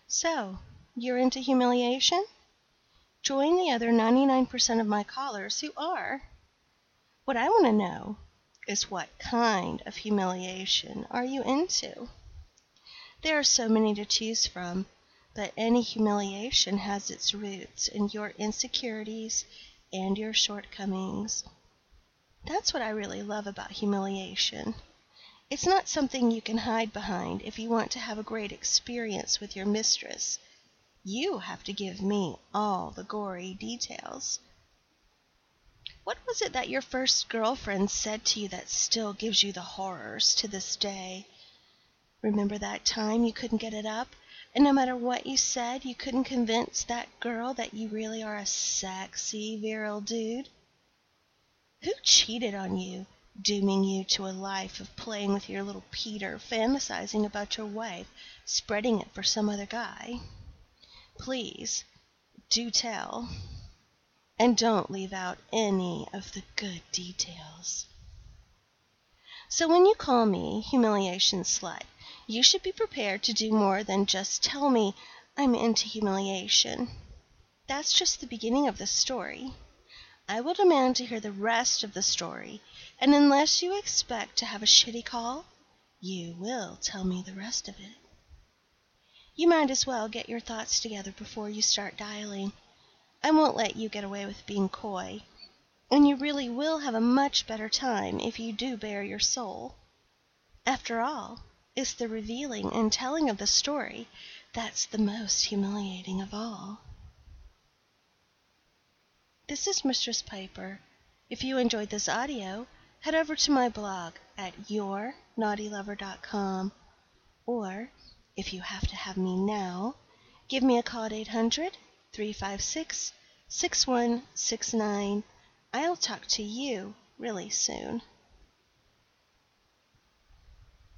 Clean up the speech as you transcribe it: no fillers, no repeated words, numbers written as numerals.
So, you're into humiliation? Join the other 99% of my callers who are. What I want to know is what kind of humiliation are you into? There are so many to choose from, but any humiliation has its roots in your insecurities and your shortcomings. That's what I really love about humiliation. It's not something you can hide behind if you want to have a great experience with your mistress. You have to give me all the gory details. What was it that your first girlfriend said to you that still gives you the horrors to this day? Remember that time you couldn't get it up, and no matter what you said, you couldn't convince that girl that you really are a sexy, virile dude? Who cheated on you, dooming you to a life of playing with your little Peter, fantasizing about your wife, spreading it for some other guy? Please, do tell. And don't leave out any of the good details. So when you call me Humiliation Slut, you should be prepared to do more than just tell me I'm into humiliation. That's just the beginning of the story. I will demand to hear the rest of the story, and unless you expect to have a shitty call, you will tell me the rest of it. You might as well get your thoughts together before you start dialing. I won't let you get away with being coy, and you really will have a much better time if you do bare your soul. After all, it's the revealing and telling of the story that's the most humiliating of all. This is Mistress Piper. If you enjoyed this audio, head over to my blog at yournaughtylover.com, or, if you have to have me now, give me a call at 800-356-6169. I'll talk to you really soon.